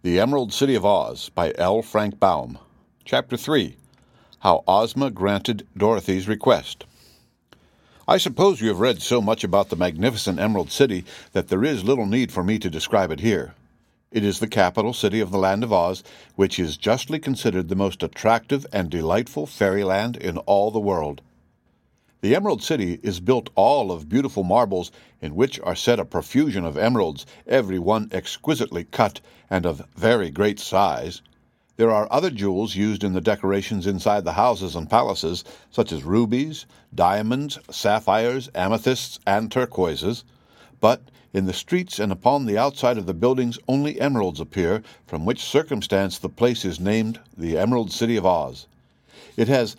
The Emerald City of Oz by L. Frank Baum. Chapter 3. How Ozma Granted Dorothy's Request. I suppose you have read so much about the magnificent Emerald City that there is little need for me to describe it here. It is the capital city of the Land of Oz, which is justly considered the most attractive and delightful fairyland in all the world. The Emerald City is built all of beautiful marbles, in which are set a profusion of emeralds, every one exquisitely cut and of very great size. There are other jewels used in the decorations inside the houses and palaces, such as rubies, diamonds, sapphires, amethysts, and turquoises. But in the streets and upon the outside of the buildings only emeralds appear, from which circumstance the place is named the Emerald City of Oz. It has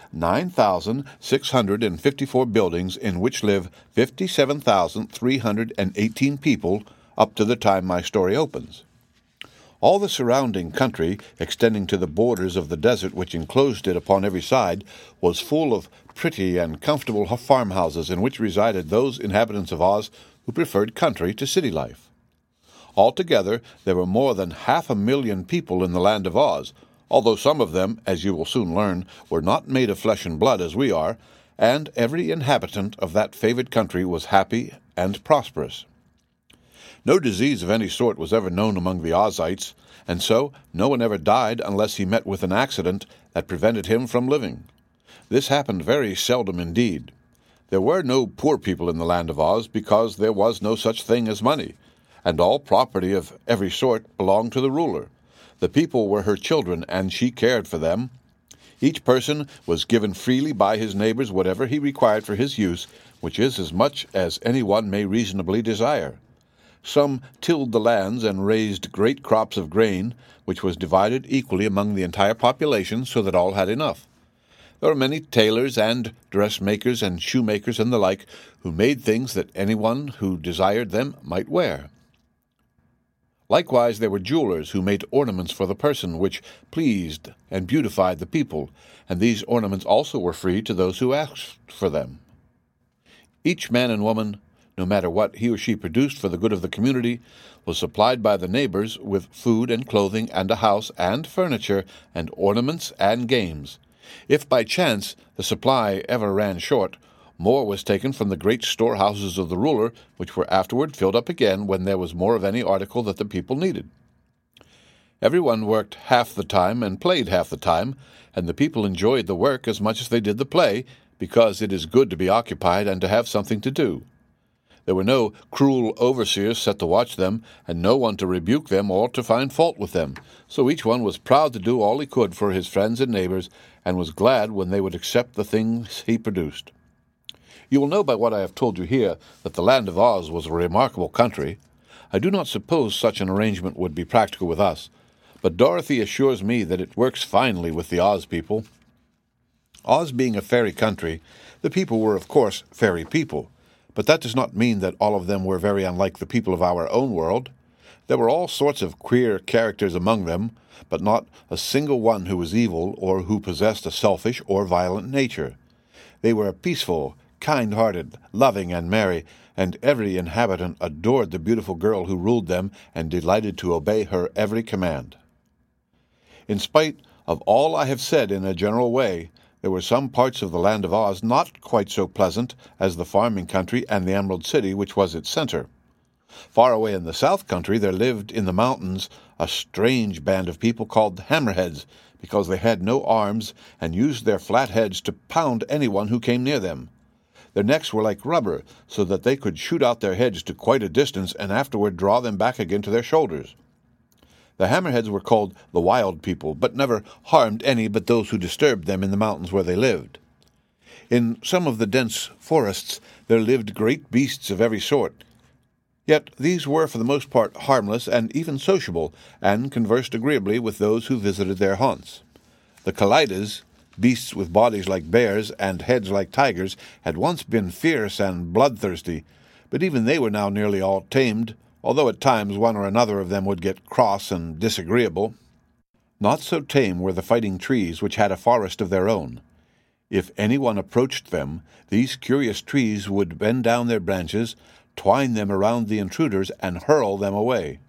9,654 buildings in which live 57,318 people up to the time my story opens. All the surrounding country, extending to the borders of the desert which enclosed it upon every side, was full of pretty and comfortable farmhouses in which resided those inhabitants of Oz who preferred country to city life. Altogether, there were more than 500,000 people in the Land of Oz, although some of them, as you will soon learn, were not made of flesh and blood as we are, and every inhabitant of that favored country was happy and prosperous. No disease of any sort was ever known among the Ozites, and so no one ever died unless he met with an accident that prevented him from living. This happened very seldom indeed. There were no poor people in the Land of Oz because there was no such thing as money, and all property of every sort belonged to the ruler. The people were her children, and she cared for them. Each person was given freely by his neighbors whatever he required for his use, which is as much as any one may reasonably desire. Some tilled the lands and raised great crops of grain, which was divided equally among the entire population so that all had enough. There were many tailors and dressmakers and shoemakers and the like, who made things that anyone who desired them might wear. Likewise there were jewelers who made ornaments for the person, which pleased and beautified the people, and these ornaments also were free to those who asked for them. Each man and woman, no matter what he or she produced for the good of the community, was supplied by the neighbors with food and clothing and a house and furniture and ornaments and games. If by chance the supply ever ran short, more was taken from the great storehouses of the ruler, which were afterward filled up again when there was more of any article that the people needed. Everyone worked half the time and played half the time, and the people enjoyed the work as much as they did the play, because it is good to be occupied and to have something to do. There were no cruel overseers set to watch them, and no one to rebuke them or to find fault with them, so each one was proud to do all he could for his friends and neighbors, and was glad when they would accept the things he produced. You will know by what I have told you here that the Land of Oz was a remarkable country. I do not suppose such an arrangement would be practical with us, but Dorothy assures me that it works finely with the Oz people. Oz being a fairy country, the people were of course fairy people, but that does not mean that all of them were very unlike the people of our own world. There were all sorts of queer characters among them, but not a single one who was evil or who possessed a selfish or violent nature. They were peaceful, kind-hearted, loving, and merry, and every inhabitant adored the beautiful girl who ruled them and delighted to obey her every command. In spite of all I have said in a general way, there were some parts of the Land of Oz not quite so pleasant as the farming country and the Emerald City, which was its center. Far away in the South Country there lived in the mountains a strange band of people called Hammerheads, because they had no arms and used their flat heads to pound anyone who came near them. Their necks were like rubber, so that they could shoot out their heads to quite a distance and afterward draw them back again to their shoulders. The Hammerheads were called the Wild People, but never harmed any but those who disturbed them in the mountains where they lived. In some of the dense forests there lived great beasts of every sort. Yet these were for the most part harmless and even sociable, and conversed agreeably with those who visited their haunts. The Kallidas, beasts with bodies like bears and heads like tigers, had once been fierce and bloodthirsty, but even they were now nearly all tamed, although at times one or another of them would get cross and disagreeable. Not so tame were the fighting trees, which had a forest of their own. If anyone approached them, these curious trees would bend down their branches, twine them around the intruders, and hurl them away.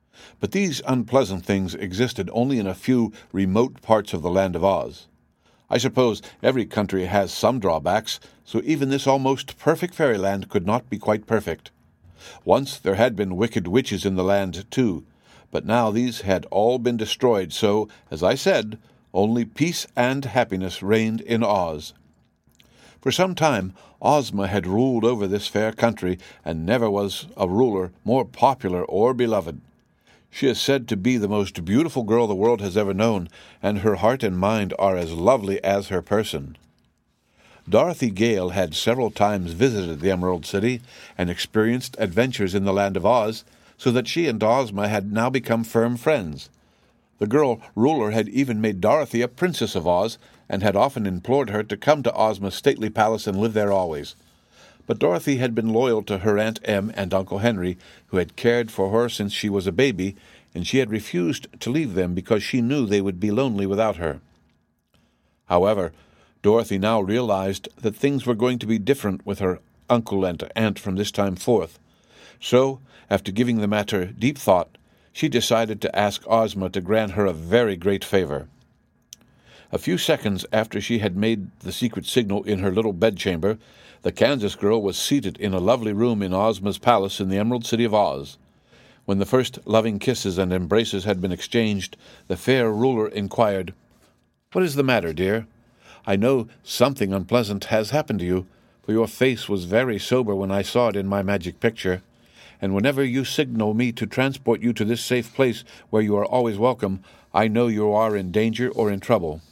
But these unpleasant things existed only in a few remote parts of the land of Oz. I suppose every country has some drawbacks, so even this almost perfect fairyland could not be quite perfect. Once there had been wicked witches in the land, too, but now these had all been destroyed, so, as I said, only peace and happiness reigned in Oz. For some time, Ozma had ruled over this fair country, and never was a ruler more popular or beloved. She is said to be the most beautiful girl the world has ever known, and her heart and mind are as lovely as her person. Dorothy Gale had several times visited the Emerald City and experienced adventures in the land of Oz, so that she and Ozma had now become firm friends. The girl ruler had even made Dorothy a princess of Oz, and had often implored her to come to Ozma's stately palace and live there always. But Dorothy had been loyal to her Aunt Em and Uncle Henry, who had cared for her since she was a baby, and she had refused to leave them because she knew they would be lonely without her. However, Dorothy now realized that things were going to be different with her uncle and aunt from this time forth. So, after giving the matter deep thought, she decided to ask Ozma to grant her a very great favor. A few seconds after she had made the secret signal in her little bedchamber, the Kansas girl was seated in a lovely room in Ozma's palace in the Emerald City of Oz. When the first loving kisses and embraces had been exchanged, the fair ruler inquired, "What is the matter, dear? I know something unpleasant has happened to you, for your face was very sober when I saw it in my magic picture, and whenever you signal me to transport you to this safe place where you are always welcome, I know you are in danger or in trouble."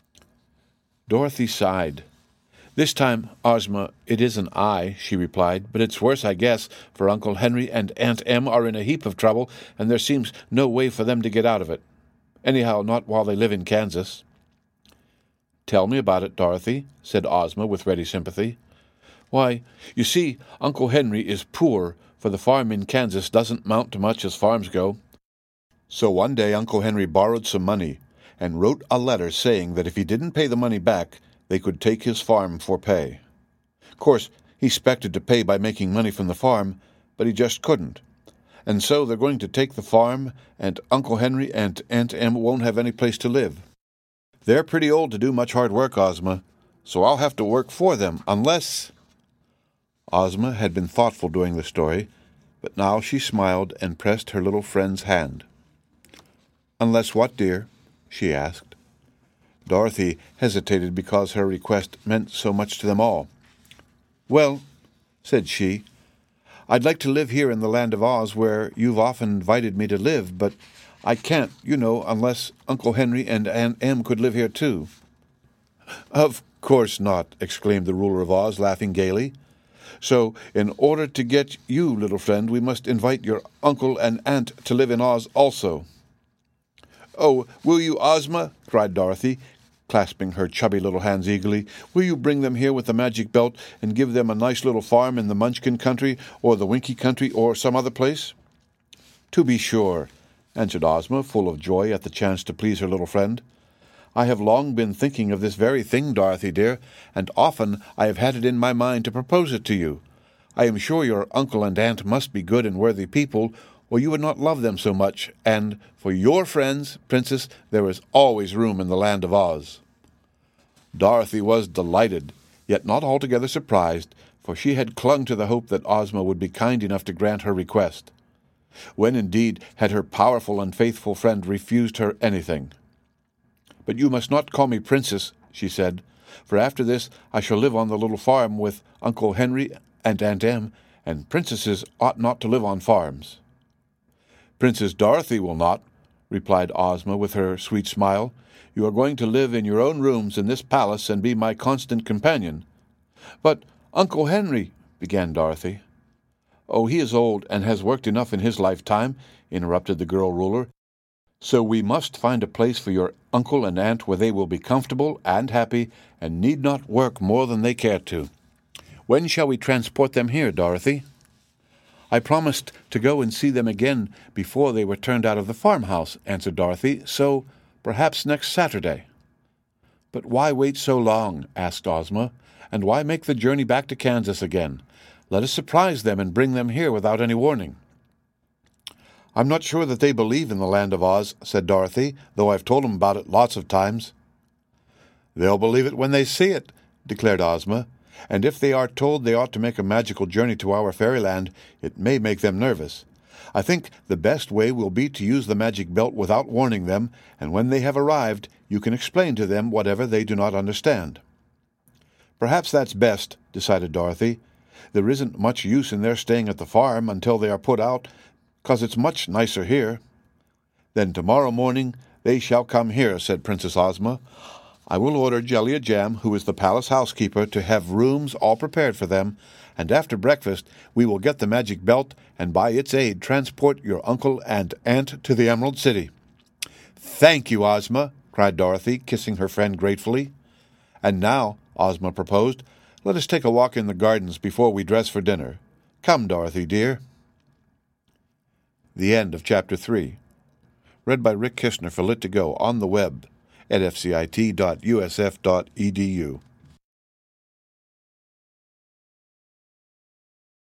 Dorothy sighed. "This time, Ozma, it isn't I," she replied, "but it's worse, I guess, for Uncle Henry and Aunt Em are in a heap of trouble, and there seems no way for them to get out of it. Anyhow, not while they live in Kansas." "Tell me about it, Dorothy," said Ozma with ready sympathy. "Why, you see, Uncle Henry is poor, for the farm in Kansas doesn't mount to much as farms go. So one day Uncle Henry borrowed some money, and wrote a letter saying that if he didn't pay the money back, they could take his farm for pay. Of course, he expected to pay by making money from the farm, but he just couldn't. And so they're going to take the farm, and Uncle Henry and Aunt Em won't have any place to live. They're pretty old to do much hard work, Ozma, so I'll have to work for them, unless—" Ozma had been thoughtful during the story, but now she smiled and pressed her little friend's hand. "Unless what, dear?" she asked. Dorothy hesitated because her request meant so much to them all. "Well," said she, "I'd like to live here in the land of Oz where you've often invited me to live, but I can't, unless Uncle Henry and Aunt Em could live here too." "Of course not," exclaimed the ruler of Oz, laughing gaily. "So, in order to get you, little friend, we must invite your uncle and aunt to live in Oz also." "Oh, will you, Ozma?" cried Dorothy, clasping her chubby little hands eagerly. "Will you bring them here with the magic belt and give them a nice little farm in the Munchkin country or the Winkie country or some other place?" "To be sure," answered Ozma, full of joy at the chance to please her little friend. "I have long been thinking of this very thing, Dorothy dear, and often I have had it in my mind to propose it to you. I am sure your uncle and aunt must be good and worthy people, or you would not love them so much, and for your friends, Princess, there is always room in the land of Oz." Dorothy was delighted, yet not altogether surprised, for she had clung to the hope that Ozma would be kind enough to grant her request. When, indeed, had her powerful and faithful friend refused her anything? "But you must not call me Princess," she said, "for after this I shall live on the little farm with Uncle Henry and Aunt Em, and princesses ought not to live on farms." "Princess Dorothy will not," replied Ozma with her sweet smile. "You are going to live in your own rooms in this palace and be my constant companion." "But Uncle Henry—" began Dorothy. "Oh, he is old and has worked enough in his lifetime," interrupted the girl ruler. "So we must find a place for your uncle and aunt where they will be comfortable and happy and need not work more than they care to. When shall we transport them here, Dorothy?" "I promised to go and see them again before they were turned out of the farmhouse," answered Dorothy, "so perhaps next Saturday." "But why wait so long?" asked Ozma, "and why make the journey back to Kansas again? Let us surprise them and bring them here without any warning." "I'm not sure that they believe in the Land of Oz," said Dorothy, "though I've told them about it lots of times." "They'll believe it when they see it," declared Ozma, "and if they are told they ought to make a magical journey to our fairyland, it may make them nervous. I think the best way will be to use the magic belt without warning them, and when they have arrived, you can explain to them whatever they do not understand." "Perhaps that's best," decided Dorothy. "There isn't much use in their staying at the farm until they are put out, 'cause it's much nicer here." "Then tomorrow morning they shall come here," said Princess Ozma. "I will order Jellia Jam, who is the palace housekeeper, to have rooms all prepared for them, and after breakfast we will get the magic belt and by its aid transport your uncle and aunt to the Emerald City." "Thank you, Ozma," cried Dorothy, kissing her friend gratefully. "And now," Ozma proposed, "let us take a walk in the gardens before we dress for dinner. Come, Dorothy, dear." The end of Chapter 3. Read by Rick Kishner for Lit2Go on the web at fcit.usf.edu.